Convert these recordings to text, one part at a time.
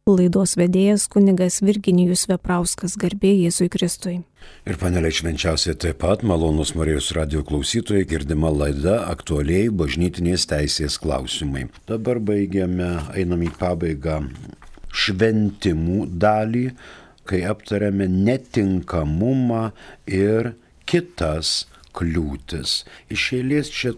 Laidos vedėjas kunigas Virginijus Veprauskas, garbė Jėzui Kristui. Ir panelė švenčiausiai taip pat, malonus Marijos radijo klausytojai, girdima laida aktualiai bažnytinės teisės klausimai. Dabar einam į pabaigą šventimų dalį, kai aptarėme netinkamumą ir kitas kliūtis. Iš eilės čia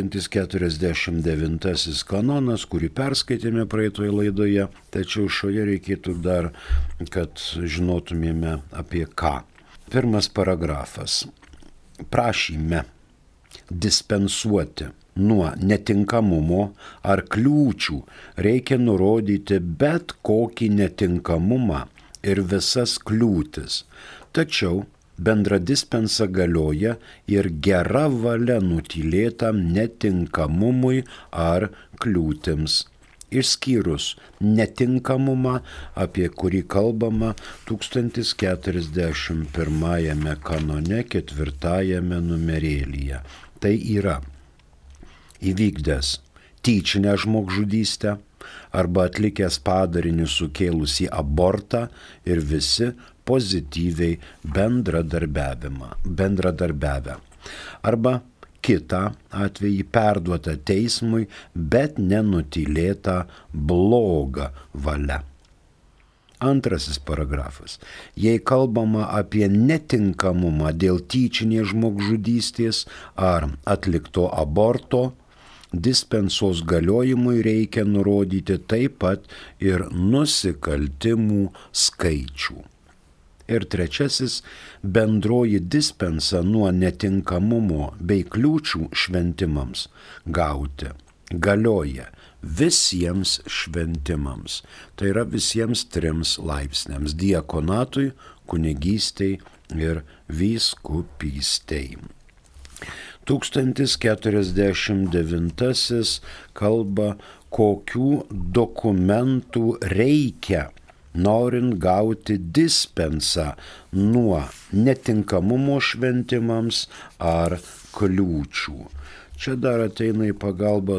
1049 kanonas, kurį perskaitėme praeitoje laidoje, tačiau šioje reikėtų dar, kad žinotumėme apie ką. Pirmas paragrafas. Prašyme dispensuoti nuo netinkamumo ar kliūčių reikia nurodyti bet kokį netinkamumą ir visas kliūtis. Tačiau bendra dispensa galioja ir gera valia nutylėtam netinkamumui ar kliūtims, išskyrus netinkamumą, apie kurį kalbama 1041 kanone 4 numerėlyje. Tai yra įvykdęs tyčinę žmogžudystę arba atlikęs padarinį sukėlusį abortą ir visi pozityviai bendradarbiavę. Arba kitą atvejį perduotą teismui, bet nenutylėtą blogą valią. Antrasis paragrafas. Jei kalbama apie netinkamumą dėl tyčinės žmogžudystės ar atlikto aborto, dispensos galiojimui reikia nurodyti taip pat ir nusikaltimų skaičių. Ir trečiasis, bendroji dispensa nuo netinkamumo bei kliūčių šventimams gauti galioja visiems šventimams. Tai yra visiems 3 laipsniams – diakonatui, kunigystei ir vyskupystei. 1049 kalba, kokių dokumentų reikia, norint gauti dispensą nuo netinkamumo šventimams ar kliūčių. Čia dar ateina į pagalbą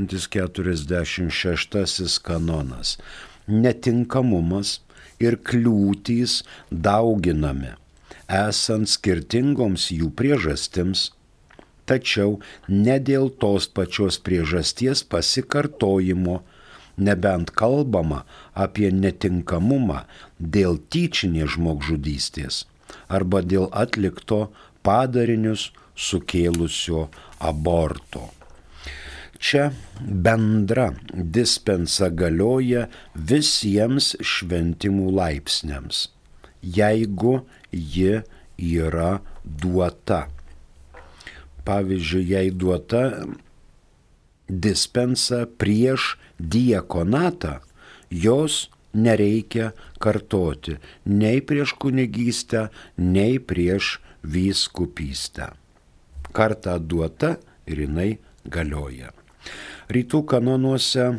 1046 kanonas. Netinkamumas ir kliūtys dauginami, esant skirtingoms jų priežastims, tačiau ne dėl tos pačios priežasties pasikartojimo, nebent kalbama apie netinkamumą dėl tyčinės žmogžudystės arba dėl atlikto padarinius sukėlusio aborto. Čia bendra dispensa galioja visiems šventimų laipsniams, jeigu ji yra duota. Pavyzdžiui, jei duota dispensa prieš diakonatą, jos nereikia kartoti nei prieš kunigystę, nei prieš vyskupystę. Kartą duota ir jinai galioja. Rytų kanonuose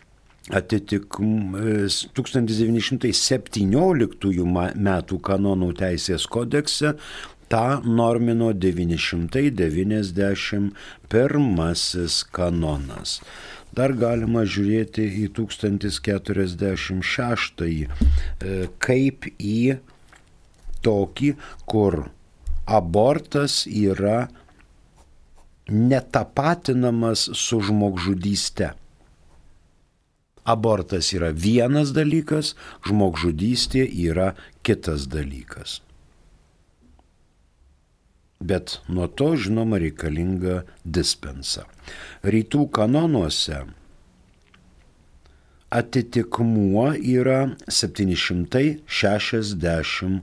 1917 metų kanonų teisės kodekse tą normino 991 kanonas. Dar galima žiūrėti į 1046, kaip į tokį, kur abortas yra netapatinamas su žmogžudyste. Abortas yra vienas dalykas, žmogžudystė yra kitas dalykas. Bet nuo to, žinoma, reikalinga dispensa. Rytų kanonuose atitikmuo yra 768.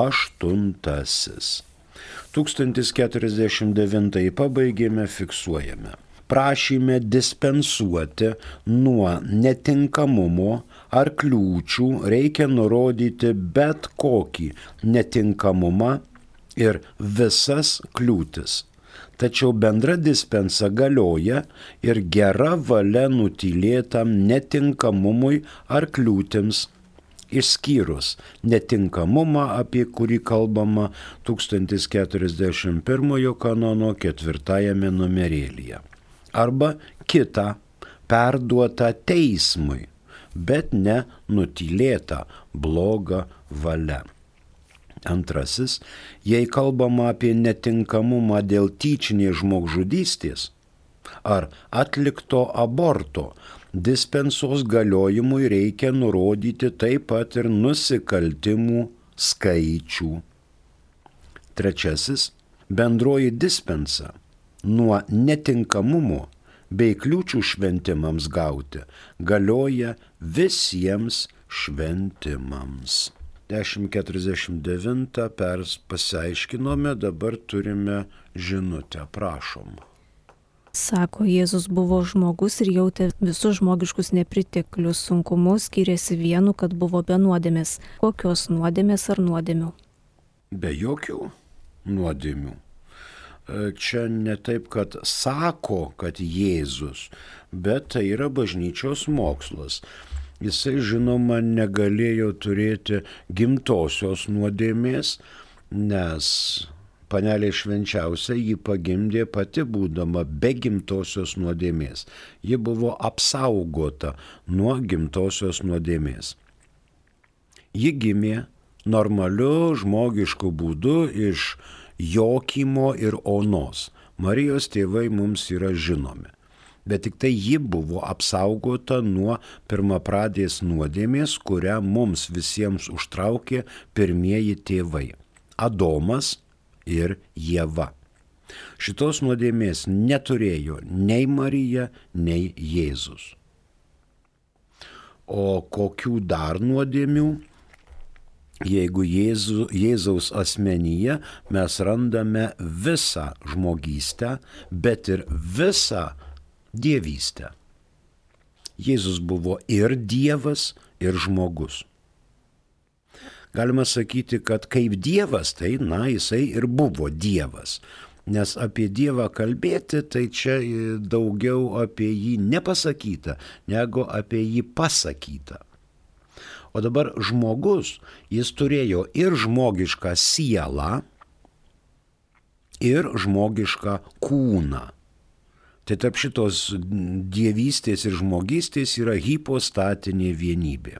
1049 pabaigėme, fiksuojame. Prašyme dispensuoti nuo netinkamumo ar kliūčių reikia nurodyti bet kokį netinkamumą ir visas kliūtis. Tačiau bendra dispensa galioja ir gera valia nutylėtam netinkamumui ar kliūtims, išskyrus netinkamumą, apie kurį kalbama 1041 kanono 4 numerėlyje. Arba kitą perduotą teismui, bet ne nutylėta bloga valia. Antrasis, jei kalbama apie netinkamumą dėl tyčinės žmogžudystės ar atlikto aborto, dispensos galiojimui reikia nurodyti taip pat ir nusikaltimų skaičių. Trečiasis, bendroji dispensa nuo netinkamumo bei kliūčių šventimams gauti galioja visiems šventimams. 10:49 pasiaiškinome, dabar turime žinutę, prašom. Sako, Jėzus buvo žmogus ir jautė visus žmogiškus nepriteklius, sunkumus, skiriasi vienu, kad buvo be nuodėmės. Kokios nuodėmės ar nuodėmių? Be jokių nuodėmių. Čia ne taip, kad sako, kad Jėzus, bet tai yra bažnyčios mokslas. Jisai, žinoma, negalėjo turėti gimtosios nuodėmės, nes panelė švenčiausia jį pagimdė pati būdama be gimtosios nuodėmės. Ji buvo apsaugota nuo gimtosios nuodėmės. Ji gimė normaliu žmogišku būdu iš Jokimo ir Onos. Marijos tėvai mums yra žinomi. Bet tik tai ji buvo apsaugota nuo pirmapradės nuodėmės, kurią mums visiems užtraukė pirmieji tėvai – Adomas ir Ieva. Šitos nuodėmės neturėjo nei Marija, nei Jėzus. O kokių dar nuodėmių? Jeigu Jėzaus asmenyje mes randame visą žmogystę, bet ir visą dievystę. Jėzus buvo ir Dievas, ir žmogus. Galima sakyti, kad kaip Dievas, tai jisai ir buvo Dievas. Nes apie Dievą kalbėti, tai čia daugiau apie jį nepasakyta, negu apie jį pasakyta. O dabar žmogus, jis turėjo ir žmogišką sielą, ir žmogišką kūną. Tai tarp šitos dievystės ir žmogystės yra hipostatinė vienybė.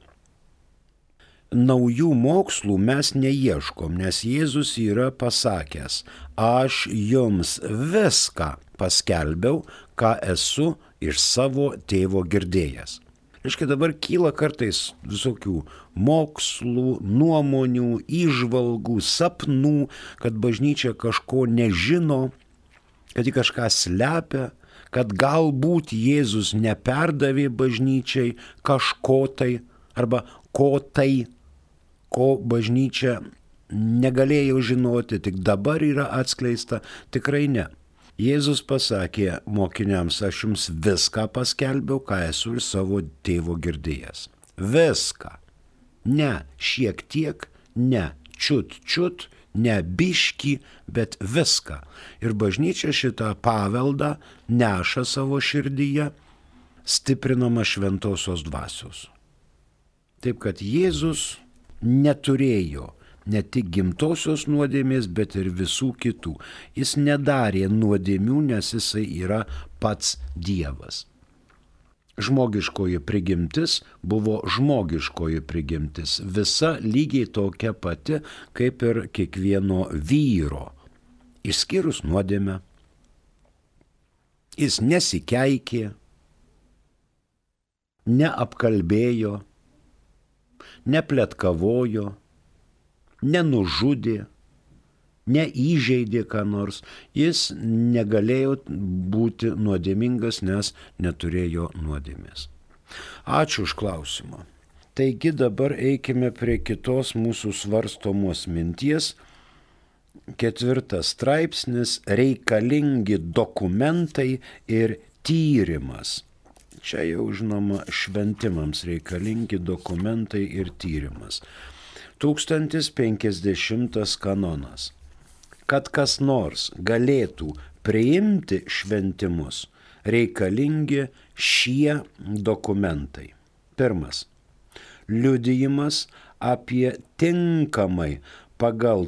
Naujų mokslų mes neieškom, nes Jėzus yra pasakęs, aš jums viską paskelbiau, ką esu iš savo tėvo girdėjęs. Reiškia, dabar kyla kartais visokių mokslų, nuomonių, įžvalgų, sapnų, kad bažnyčia kažko nežino, kad ji kažką slepia, kad galbūt Jėzus neperdavė bažnyčiai kažko tai, arba ko bažnyčia negalėjo žinoti, tik dabar yra atskleista, tikrai ne. Jėzus pasakė mokiniams, aš jums viską paskelbiau, ką esu ir savo tėvo girdėjęs. Viską. Ne šiek tiek, ne čiut, ne biškį, bet viską. Ir bažnyčia šitą paveldą neša savo širdyje, stiprinama šventosios dvasios. Taip kad Jėzus neturėjo ne tik gimtosios nuodėmės, bet ir visų kitų. Jis nedarė nuodėmių, nes jisai yra pats Dievas. Žmogiškoji prigimtis buvo žmogiškoji prigimtis, visa lygiai tokia pati, kaip ir kiekvieno vyro, išskyrus nuodėmę. Jis nesikeikė, neapkalbėjo, nepletkavojo, nenužudė, neįžeidė ką nors, jis negalėjo būti nuodėmingas, nes neturėjo nuodėmės. Ačiū už klausimą. Taigi dabar eikime prie kitos mūsų svarstomos minties. 4 straipsnis – reikalingi dokumentai ir tyrimas. Čia jau žinoma šventimams reikalingi dokumentai ir tyrimas. 1050 kanonas. Kad kas nors galėtų priimti šventimus, reikalingi šie dokumentai. 1. Liudijimas apie tinkamai pagal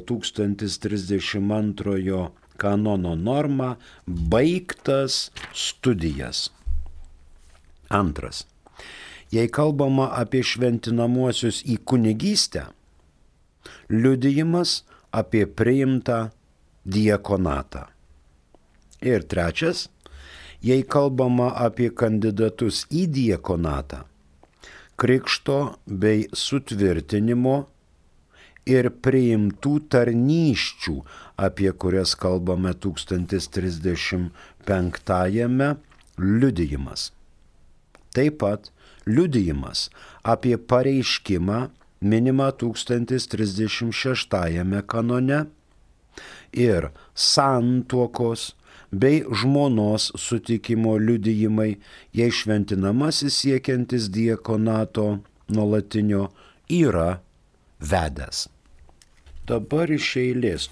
1032 kanono normą baigtas studijas. 2. Jei kalbama apie šventinamuosius į kunigystę, liudijimas apie priimtą diakonatą. Ir trečias, jei kalbama apie kandidatus į diakonatą, krikšto bei sutvirtinimo ir priimtų tarnysčių, apie kurias kalbame 1035-ame, liudijimas. Taip pat liudijimas apie pareiškimą minima 1036 kanone ir santuokos bei žmonos sutikimo liudijimai, jei šventinamasis siekiantis diakonato nuolatinio yra vedęs. Dabar iš eilės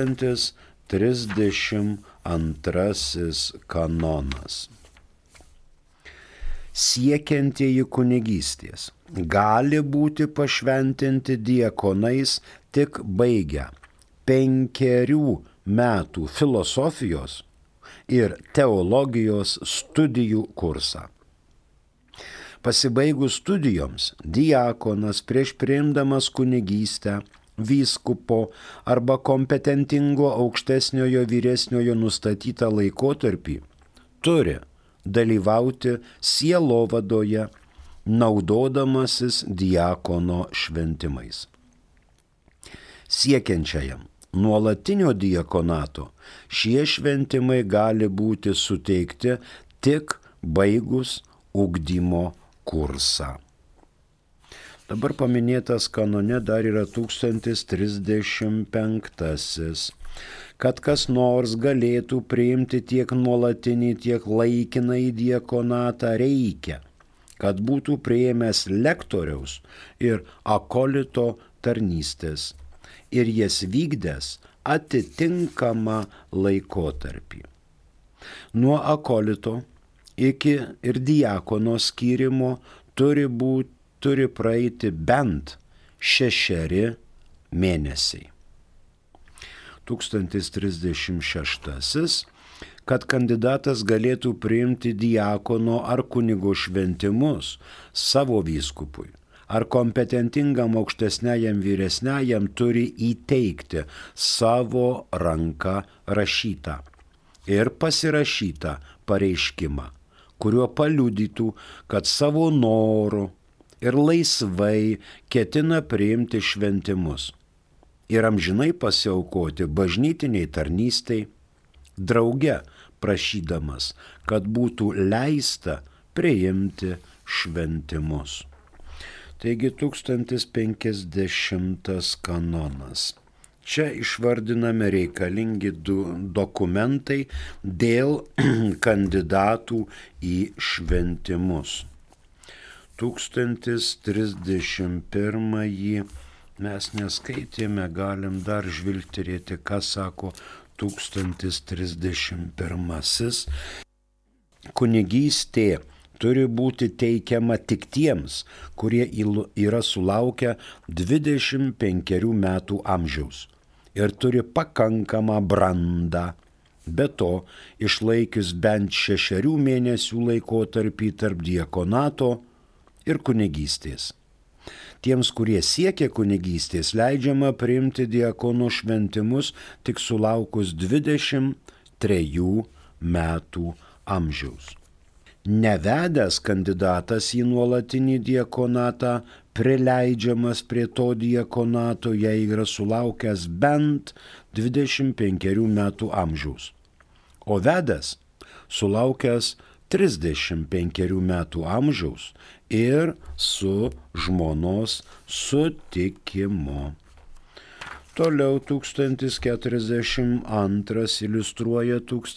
1032 kanonas. Siekiantieji kunigystės gali būti pašventinti diakonais tik baigę 5 metų filosofijos ir teologijos studijų kursą. Pasibaigus studijoms, diakonas prieš priimdamas kunigystę, vyskupo arba kompetentingo aukštesniojo vyresniojo nustatytą laikotarpį turi dalyvauti sielovadoje, naudodamasis diakono šventimais. Siekiančiajam nuolatinio diakonato šie šventimai gali būti suteikti tik baigus ugdymo kursą. Dabar paminėtas kanone dar yra 1035, kad kas nors galėtų priimti tiek nuolatinį, tiek laikinai diakonatą, reikia, kad būtų priėmęs lektoriaus ir akolito tarnystės ir jas vykdęs atitinkamą laikotarpį. Nuo akolito iki ir diakono skyrimo turi praeiti bent 6 mėnesiai. 1036, kad kandidatas galėtų priimti diakono ar kunigo šventimus savo vyskupui ar kompetentingam aukštesniajam vyresniajam, turi įteikti savo ranka rašytą ir pasirašytą pareiškimą, kuriuo paliudytų, kad savo noru ir laisvai ketina priimti šventimus ir amžinai pasiaukoti bažnytiniai tarnystei, drauge prašydamas, kad būtų leista priimti šventimus. Taigi 1050 kanonas. Čia išvardinami reikalingi dokumentai dėl kandidatų į šventimus. 1031 mes neskaitėme, galim dar žvilgterėti, ką sako 1031. Kunigystė turi būti teikiama tik tiems, kurie yra sulaukę 25 metų amžiaus ir turi pakankamą brandą, be to išlaikius bent 6 mėnesių laikotarpį tarp diakonato ir kunigystės. Tiems, kurie siekia kunigystės, leidžiama priimti diakono šventimus tik sulaukus 23 metų amžiaus. Nevedęs kandidatas į nuolatinį diakonatą prileidžiamas prie to diakonato, jei yra sulaukęs bent 25 metų amžiaus, o vedęs sulaukęs 35 metų amžiaus ir su žmonos sutikimu. Toliau 1042 iliustruoja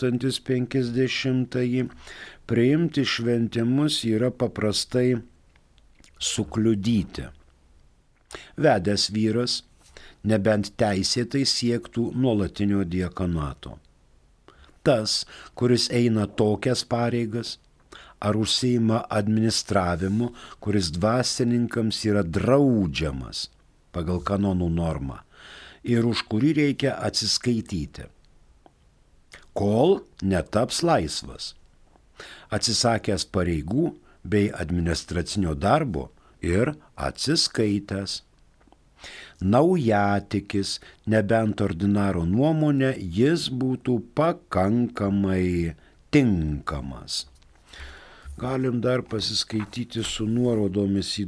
1050. Priimti šventimus yra paprastai sukliudyti. Vedęs vyras nebent teisėtai siektų nuolatinio diakonato. Tas, kuris eina tokias pareigas, ar užsiima administravimu, kuris dvasininkams yra draudžiamas pagal kanonų normą ir už kurį reikia atsiskaityti, kol netaps laisvas. Atsisakęs pareigų bei administracinio darbo ir atsiskaitęs. Naujatikis, nebent ordinaro nuomonė, jis būtų pakankamai tinkamas. Galim dar pasiskaityti su nuorodomis į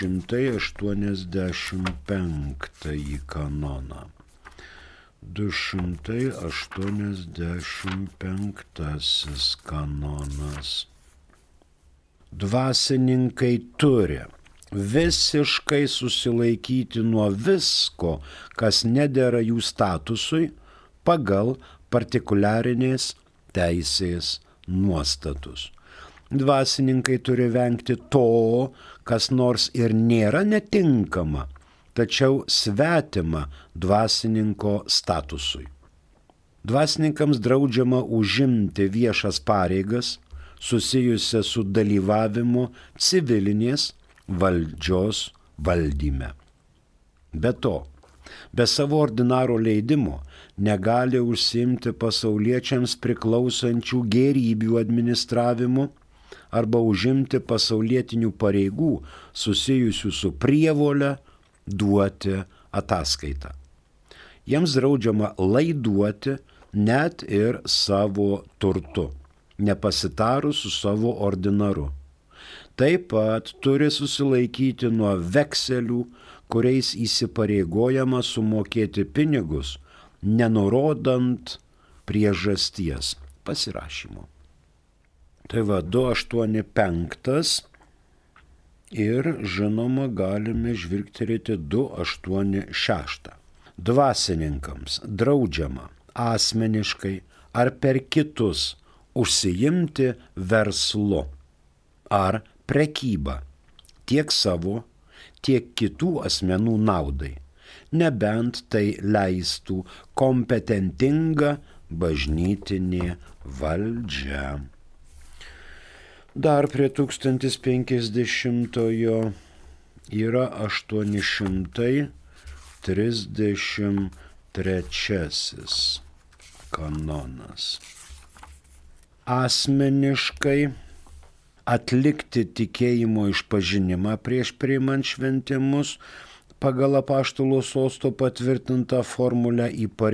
285 kanoną. 285 kanonas. Dvasininkai turi visiškai susilaikyti nuo visko, kas nedera jų statusui pagal partikuliarinės teisės nuostatus. Dvasininkai turi vengti to, kas nors ir nėra netinkama, tačiau svetima dvasininko statusui. Dvasininkams draudžiama užimti viešas pareigas susijusias su dalyvavimu civilinės valdžios valdyme. Be to, be savo ordinaro leidimo negali užsiimti pasauliečiams priklausančių gėrybių administravimu arba užimti pasaulietinių pareigų susijusių su prievole duoti ataskaitą. Jiems draudžiama laiduoti net ir savo turtu, nepasitarus su savo ordinaru. Taip pat turi susilaikyti nuo vekselių, kuriais įsipareigojama sumokėti pinigus, nenurodant priežasties pasirašymo. Tai va 285 ir žinoma galime žvilgterėti 286. Dvasininkams draudžiama asmeniškai ar per kitus užsiimti verslu ar prekyba tiek savo, tiek kitų asmenų naudai, nebent tai leistų kompetentinga bažnytinė valdžia. Dar prie 1050-ojo yra 833 kanonas. Asmeniškai atlikti tikėjimo išpažinimą prieš priimant šventimus pagal apaštalo sosto patvirtintą formulę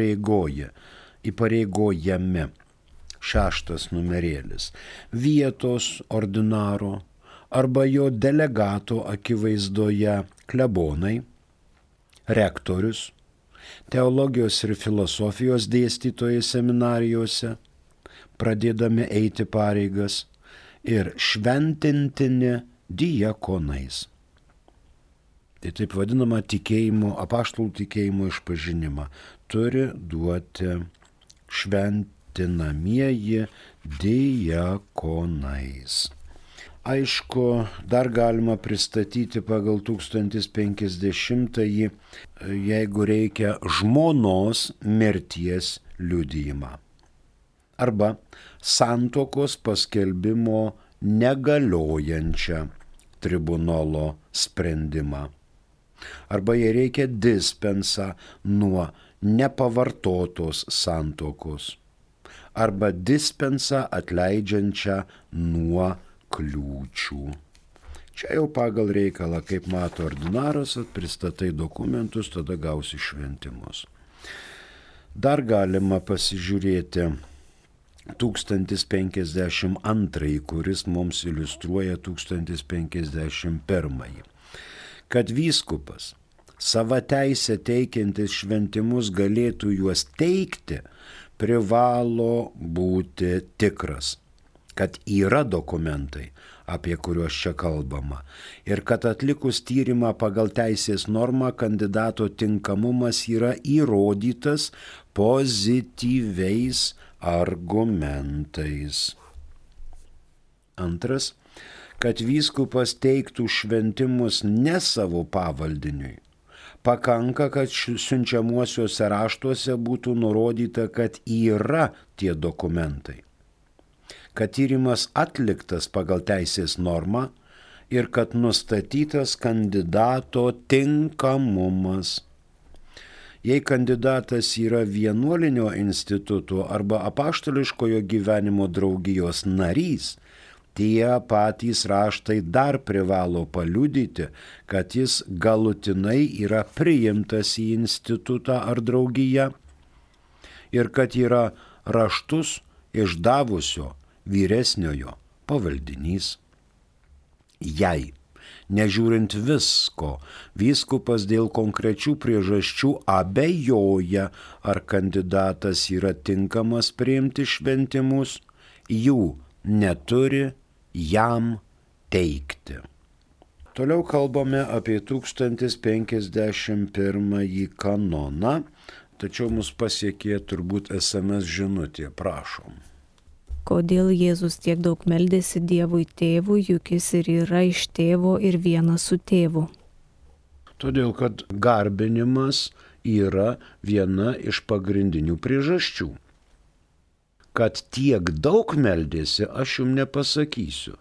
įpareigojami. 6 numerėlis. Vietos ordinaro arba jo delegato akivaizdoje klebonai, rektorius, teologijos ir filosofijos dėstytojai seminarijose, pradėdami eiti pareigas, ir šventintini diakonais. Tai taip vadinama tikėjimo, apaštalų tikėjimo išpažinimą turi duoti šventinamieji diakonais. Aišku, dar galima pristatyti pagal 1050-ąjį, jeigu reikia, žmonos mirties liudijimą. Arba santuokos paskelbimo negaliojančią tribunolo sprendimą. Arba jei reikia dispensą nuo nepavartotos santuokos. Arba dispensą atleidžiančią nuo kliūčių. Čia jau pagal reikalą, kaip mato ordinaras, pristatai dokumentus, tada gausi šventimus. Dar galima pasižiūrėti 1052, kuris mums iliustruoja 1051. Kad vyskupas sava teisė teikiantis šventimus galėtų juos teikti, privalo būti tikras, kad yra dokumentai, apie kuriuos čia kalbama, ir kad atlikus tyrimą pagal teisės normą kandidato tinkamumas yra įrodytas pozityviais argumentais. Antras, kad vyskupas teiktų šventimus ne savo pavaldiniui. Pakanka, kad siunčiamuosiuose raštuose būtų nurodyta, kad yra tie dokumentai. Kad tyrimas atliktas pagal teisės normą ir kad nustatytas kandidato tinkamumas. Jei kandidatas yra vienuolinio instituto arba apaštališkojo gyvenimo draugijos narys, tie patys raštai dar privalo paliudyti, kad jis galutinai yra priimtas į institutą ar draugiją ir kad yra raštus išdavusio vyresniojo pavaldinys. Jei, nežiūrint visko, vyskupas dėl konkrečių priežasčių abejoja, ar kandidatas yra tinkamas priimti šventimus, jų neturi jam teikti. Toliau kalbame apie 1051 kanoną, tačiau mus pasiekė turbūt SMS žinutė, prašom. Kodėl Jėzus tiek daug meldėsi Dievui Tėvui, juk jis ir yra iš Tėvo ir vienas su Tėvu? Todėl, kad garbinimas yra viena iš pagrindinių priežasčių. Kad tiek daug meldėsi, aš jums nepasakysiu.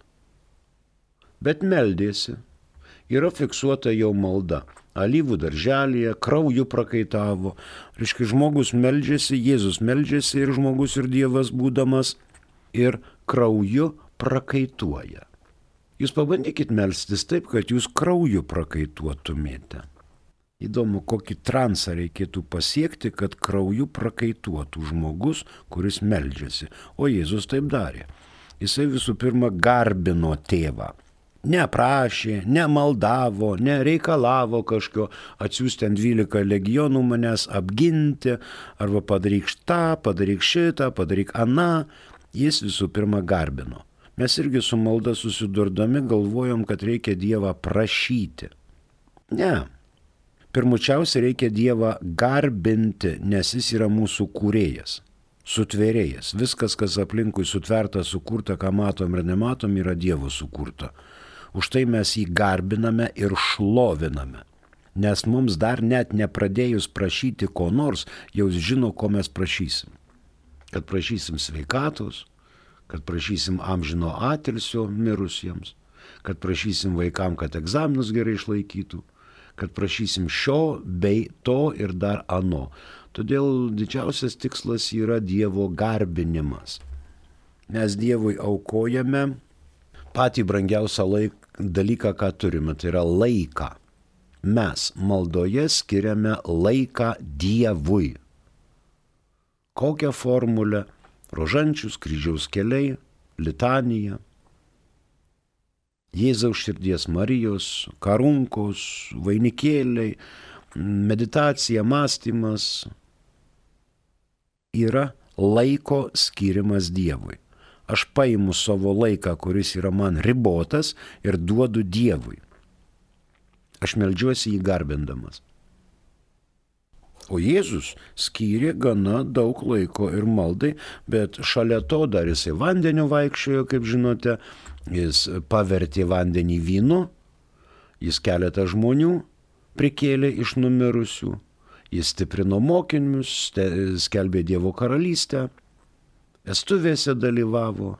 Bet meldėsi. Yra fiksuota jau malda. Alyvų darželėje, krauju prakaitavo. Reiškia, žmogus meldžiasi, Jėzus meldžiasi ir žmogus ir Dievas būdamas ir krauju prakaituoja. Jūs pabandykit melstis taip, kad jūs krauju prakaituotumėte. Įdomu, kokį transą reikėtų pasiekti, kad krauju prakaituotų žmogus, kuris meldžiasi. O Jėzus taip darė. Jisai visų pirma garbino tėvą. Neprašė, nemaldavo, nereikalavo kažko atsiųsti ant 12 legionų manęs apginti, arba padaryk tą, padaryk šitą, padaryk aną. Jis visų pirma garbino. Mes irgi su malda susidurdami galvojom, kad reikia Dievą prašyti. Ne. Pirmučiausia reikia Dievą garbinti, nes jis yra mūsų kūrėjas, sutvėrėjas. Viskas, kas aplinkui sutverta, sukurta, ką matom ir nematom, yra Dievo sukurta. Už tai mes jį garbiname ir šloviname. Nes mums dar net nepradėjus prašyti ko nors, jau žino, ko mes prašysim. Kad prašysim sveikatos, kad prašysim amžino atilsio mirusiems, kad prašysim vaikam, kad egzaminus gerai išlaikytų, kad prašysim šio bei to ir dar ano. Todėl didžiausias tikslas yra Dievo garbinimas. Mes Dievui aukojame patį brangiausią dalyką, ką turime, tai yra laiką. Mes maldoje skiriame laiką Dievui. Kokią formulę? Rožančius, kryžiaus keliai, litanija, Jėzaus širdies Marijos, karunkos, vainikėliai, meditacija, mąstymas yra laiko skirimas Dievui. Aš paimu savo laiką, kuris yra man ribotas, ir duodu Dievui. Aš meldžiuosi jį garbindamas. O Jėzus skyrė gana daug laiko ir maldai, bet šalia to dar jisai vandeniu vaikščiojo, kaip žinote, jis pavertė vandenį vynu, jis keletą žmonių prikėlė iš numirusių, jis stiprino mokinius, skelbė Dievo karalystę, vestuvėse dalyvavo,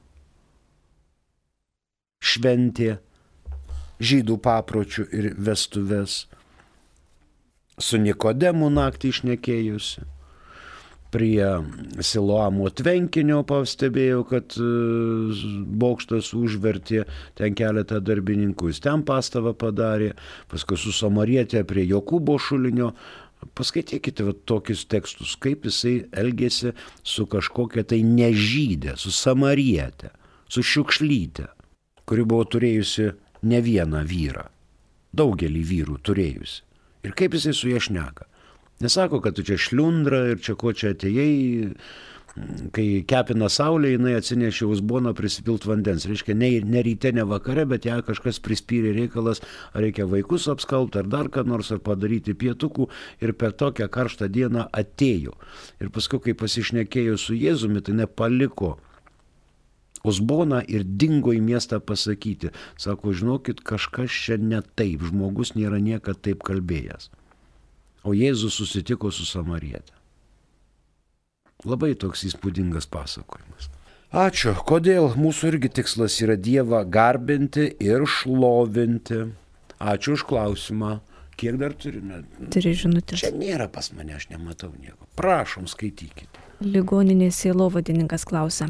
šventė žydų papročių ir vestuves, su Nikodemu naktį išnekėjusi. Prie Siloamo tvenkinio pastebėjau, kad bokštas užvertė, ten keletą darbininkų, jis ten pastabą padarė, paskui su Samarietė prie Jokūbo šulinio. Paskaitykite tokius tekstus, kaip jisai elgėsi su kažkokia tai nežydė, su Samarietė, su šiukšlytė, kuri buvo turėjusi ne vieną vyrą, daugelį vyrų turėjusi. Ir kaip jisai su jie šneka. Nesako, kad tu čia šliundra ir čia ko čia atėjai, kai kepina saulė, jinai atsinešė uzboną prisipilt vandens. Reiškia, ne ryte, ne vakare, bet ją kažkas prispyrė reikalas, ar reikia vaikus apskalbti, ar dar ką nors, ar padaryti pietukų, ir per tokią karštą dieną atėjo. Ir paskui, kai pasišnekėjo su Jėzumi, tai nepaliko uzboną ir dingo į miestą pasakyti. Sako, žinokit, kažkas čia ne taip, žmogus nėra niekad taip kalbėjęs. O Jėzus susitiko su Samarietė. Labai toks įspūdingas pasakojimas. Ačiū. Kodėl mūsų irgi tikslas yra Dievą garbinti ir šlovinti? Ačiū už klausimą. Kiek dar turime? Turi žinutės. Čia nėra pas mane, aš nematau nieko. Prašom, skaitykite. Ligoninės sielovadininkas klausia.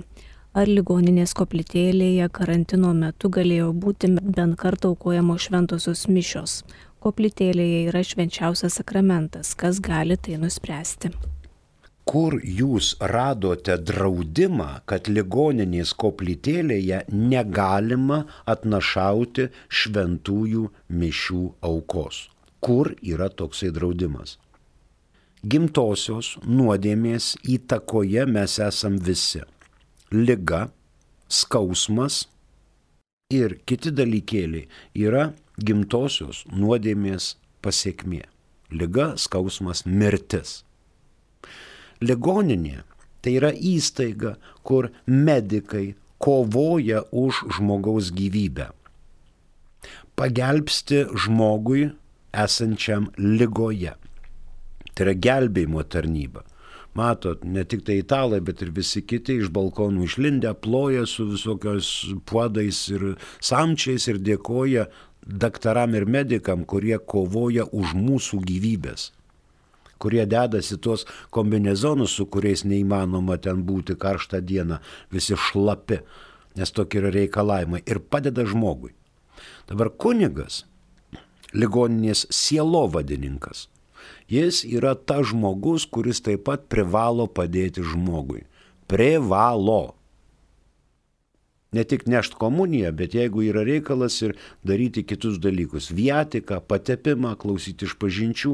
Ar ligoninės koplytėlėje karantino metu galėjo būti bent kartą aukojamos šventosios mišios? Koplytėlėje yra švenčiausias sakramentas, kas gali tai nuspręsti? Kur jūs radote draudimą, kad ligoninės koplytėlėje negalima atnašauti šventųjų mišių aukos? Kur yra toksai draudimas? Gimtosios nuodėmės įtakoje mes esam visi. Liga, skausmas ir kiti dalykėliai yra gimtosios nuodėmės pasiekmė. Liga, skausmas, mirtis. Ligoninė tai yra įstaiga, kur medikai kovoja už žmogaus gyvybę. Pagelbsti žmogui esančiam ligoje. Tai yra gelbėjimo tarnyba. Matot, ne tik tai italai, bet ir visi kiti iš balkonų išlindę ploja su visokios puodais ir samčiais ir dėkoja daktaram ir medikam, kurie kovoja už mūsų gyvybės, kurie dedasi tuos kombinezonus, su kuriais neįmanoma ten būti karštą dieną, visi šlapi, nes tokie yra reikalavimai, ir padeda žmogui. Dabar kunigas, ligoninės sielovadininkas, jis yra tas žmogus, kuris taip pat privalo padėti žmogui. Privalo. Ne tik nešt komuniją, bet jeigu yra reikalas ir daryti kitus dalykus. Viatiką, patepimą, klausyti išpažinčių.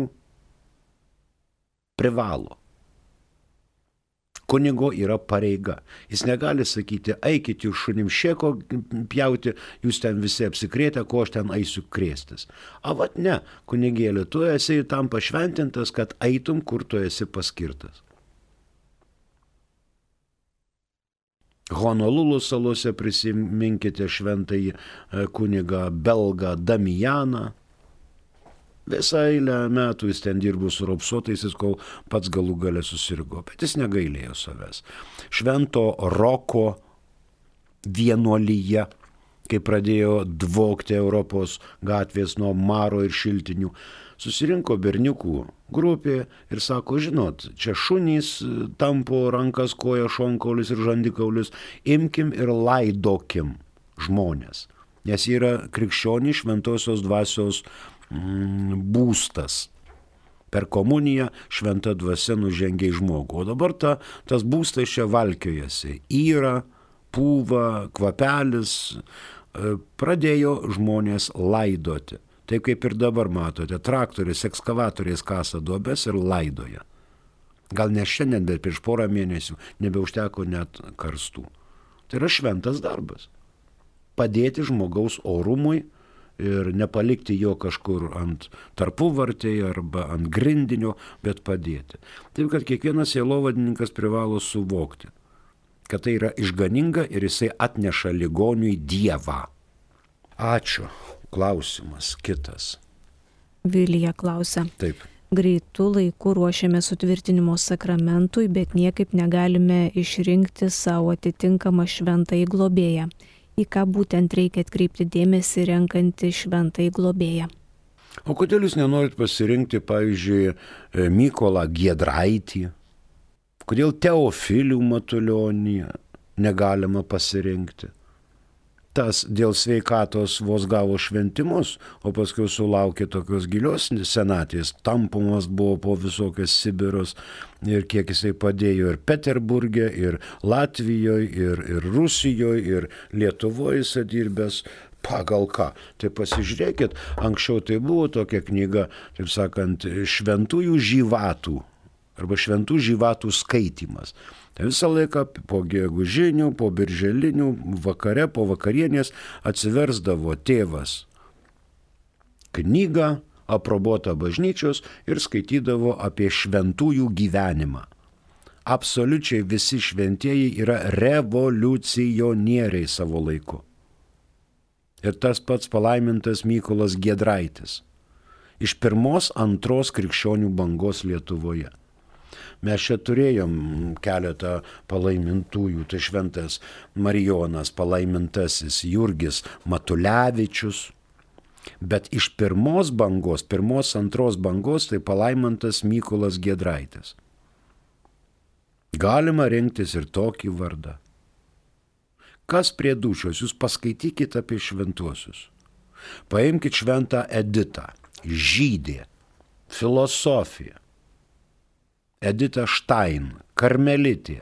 Privalo. Kunigo yra pareiga. Jis negali sakyti, eikit jūs šunim šėko pjauti, jūs ten visi apsikrėtę, ko aš ten eisiu krėstis. A vat ne, kunigėlė, tu esi tam pašventintas, kad eitum, kur tu esi paskirtas. Honolulu salose prisiminkite šventąjį kunigą belgą Damianą. Visą eilę metų jis ten dirbo su raupsuotaisiais, kol pats galų gale susirgo, bet jis negailėjo savęs. Švento Roko vienuolyje, kai pradėjo dvokti Europos gatvės nuo maro ir šiltinių, susirinko berniukų grupė ir sako, žinot, čia šunys tampo rankas, koja, šonkaulis ir žandikaulis, imkim ir laidokim žmonės, nes yra krikščionių šventosios dvasios būstas. Per komuniją šventa dvasia nužengia į žmogų. O dabar tas būstas čia valkiojasi. Yra, pūva, kvapelis. Pradėjo žmonės laidoti. Taip kaip ir dabar matote, traktoriais, ekskavatoriais kasa duobes ir laidoja. Gal ne šiandien, bet prieš porą mėnesių nebeužteko net karstų. Tai yra šventas darbas. Padėti žmogaus orumui ir nepalikti jo kažkur ant tarpuvartėje arba ant grindinio, bet padėti. Taip, kad kiekvienas sielovadininkas privalo suvokti, kad tai yra išganinga ir jisai atneša ligoniui Dievą. Ačiū. Klausimas kitas. Vilija klausia. Taip. Greitu laiku ruošiame sutvirtinimo sakramentui, bet niekaip negalime išrinkti savo atitinkamą šventąjį globėją. Į ką būtent reikia atkreipti dėmesį renkantį šventąjį globėją. O kodėl jūs nenorit pasirinkti, pavyzdžiui, Mykolą Giedraitį? Kodėl Teofilių Matulionį negalima pasirinkti? Tas dėl sveikatos vos gavo šventimus, o paskui sulaukė tokios gilios senatvės, tampomas buvo po visokias Sibirus ir kiek jisai padėjo ir Peterburge, ir Latvijoje, ir Rusijoje, ir Lietuvoje jisai dirbęs. Pagal ką? Tai pasižiūrėkit, anksčiau tai buvo tokia knyga, taip sakant, šventųjų žyvatų arba šventų žyvatų skaitymas. Tai visą laiką po gegužinių, po birželinių, vakare, po vakarienės atsiversdavo tėvas knygą, aprobuotą bažnyčios ir skaitydavo apie šventųjų gyvenimą. Absoliučiai visi šventieji yra revoliucionieriai savo laiku. Ir tas pats palaimintas Mykolas Giedraitis. Iš pirmos, antros krikščionių bangos Lietuvoje. Mes čia turėjom keletą palaimintųjų, tai šventas Marijonas, palaimintasis Jurgis Matulevičius. Bet iš pirmos bangos, pirmos, antros bangos, tai palaimintas Mykolas Giedraitis. Galima rinktis ir tokį vardą. Kas prie dūšios? Jūs paskaitykite apie šventuosius. Paimkite šventą Editą, žydė, filosofija, Edita Štain, karmelitė,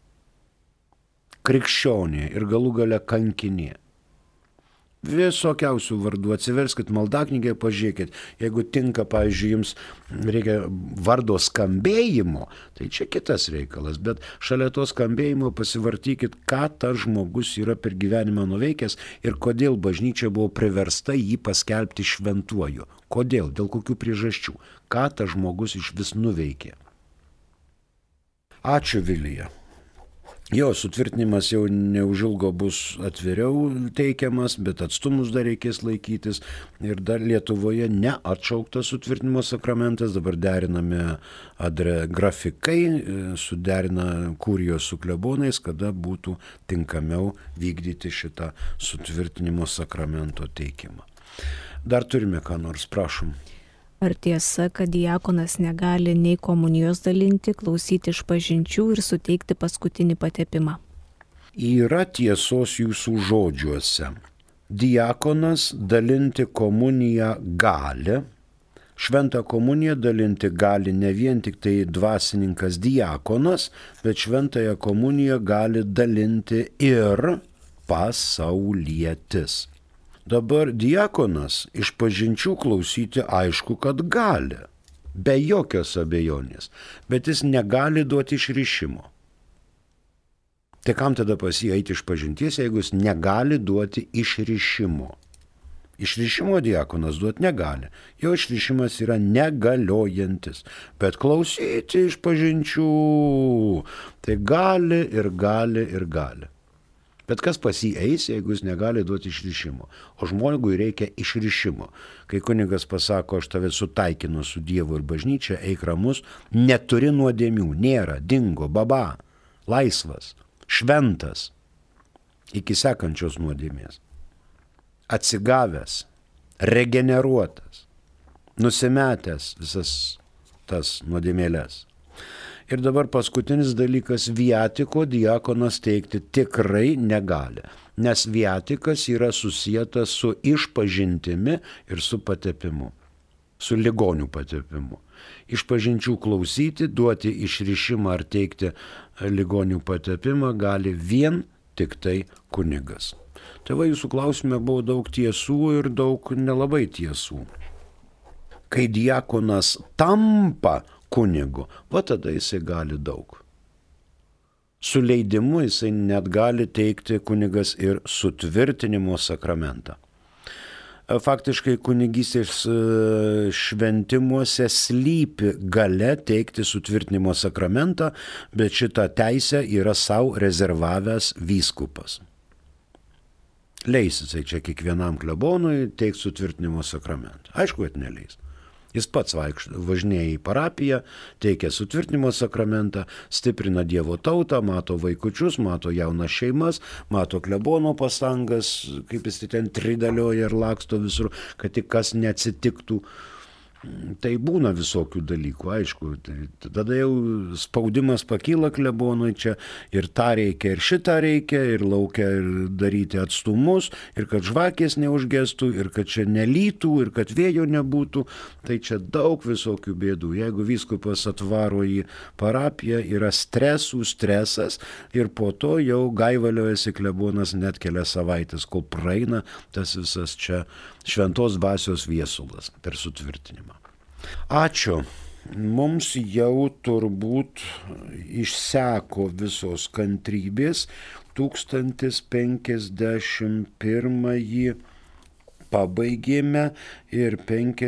krikščionė ir galų gale kankinė. Visokiausių vardų, atsiverskit maldaknygę, pažiūrėkit, jeigu tinka, pavyzdžiui, jums reikia vardo skambėjimo, tai čia kitas reikalas, bet šalia to skambėjimo pasivartykit, ką tas žmogus yra per gyvenimą nuveikęs ir kodėl bažnyčia buvo priversta jį paskelbti šventuoju. Kodėl, dėl kokių priežasčių, ką tas žmogus iš vis nuveikė. Ačiū, Vilija. Jo, sutvirtinimas jau neužilgo bus atviriau teikiamas, bet atstumus dar reikės laikytis. Ir dar Lietuvoje neatšauktas sutvirtinimo sakramentas, dabar derinami grafikai, suderina kurijos su klebonais, kada būtų tinkamiau vykdyti šitą sutvirtinimo sakramento teikimą. Dar turime ką nors, prašom. Ar tiesa, kad diakonas negali nei komunijos dalinti, klausyti išpažinčių ir suteikti paskutinį patepimą? Yra tiesos jūsų žodžiuose. Diakonas dalinti komuniją gali. Šventą komuniją dalinti gali ne vien tik tai dvasininkas diakonas, bet šventąją komuniją gali dalinti ir pasaulietis. Dabar diakonas išpažinčių klausyti aišku, kad gali, be jokios abejonės, bet jis negali duoti išrišimo. Tai kam tada pas jį eiti išpažinties, jeigu jis negali duoti išrišimo? Išrišimo diakonas duoti negali, jo išrišimas yra negaliojantis, bet klausyti išpažinčių tai gali ir gali ir gali. Bet kas pas jį eis, jeigu jis negali duoti išrišimo? O žmogui reikia išrišimo. Kai kunigas pasako, aš tave sutaikinu su Dievu ir bažnyčia, eik ramus, neturi nuodėmių, nėra, dingo, baba, laisvas, šventas, iki sekančios nuodėmės. Atsigavęs, regeneruotas, nusimetęs visas tas nuodėmėlės. Ir dabar paskutinis dalykas, viatiko diakonas teikti tikrai negali, nes viatikas yra susietas su išpažintimi ir su patepimu, su ligonių patepimu. Išpažinčių klausyti, duoti išrišimą ar teikti ligonių patepimą gali vien tik tai kunigas. Tai va, jūsų klausime buvo daug tiesų ir daug nelabai tiesų. Kai diakonas tampa kunigu, va tada jisai gali daug. Su leidimu jisai net gali teikti kunigas ir sutvirtinimo sakramentą. Faktiškai kunigystės šventimuose slypi galia teikti sutvirtinimo sakramentą, bet šitą teisę yra savo rezervavęs vyskupas. Leis jisai čia kiekvienam klebonui teikti sutvirtinimo sakramentą. Aišku, kad neleis. Jis pats važinėja į parapiją, teikia sutvirtinimo sakramentą, stiprina Dievo tautą, mato vaikučius, mato jaunas šeimas, mato klebono pastangas, kaip jis ten tridalioja ir laksto visur, kad tik kas neatsitiktų. Tai būna visokių dalykų, aišku. Tada jau spaudimas pakyla klebonui čia ir tą reikia, ir šitą reikia, ir laukia ir daryti atstumus, ir kad žvakės neužgestų, ir kad čia nelytų, ir kad vėjo nebūtų. Tai čia daug visokių bėdų. Jeigu vyskupas atvaro į parapiją, yra stresas ir po to jau gaivaliojasi klebonas net kelias savaitės, kol praeina tas visas čia šventos dvasios viesulas per sutvirtinimą. Ačiū. Mums jau turbūt išseko visos kantrybės. 1051 pabaigėme ir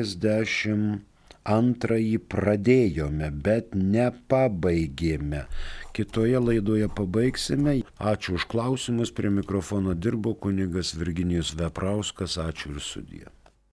52 pradėjome, bet nepabaigėme. Kitoje laidoje pabaigsime. Ačiū už klausimus. Prie mikrofono dirbo kunigas Virginijus Veprauskas. Ačiū ir sudie.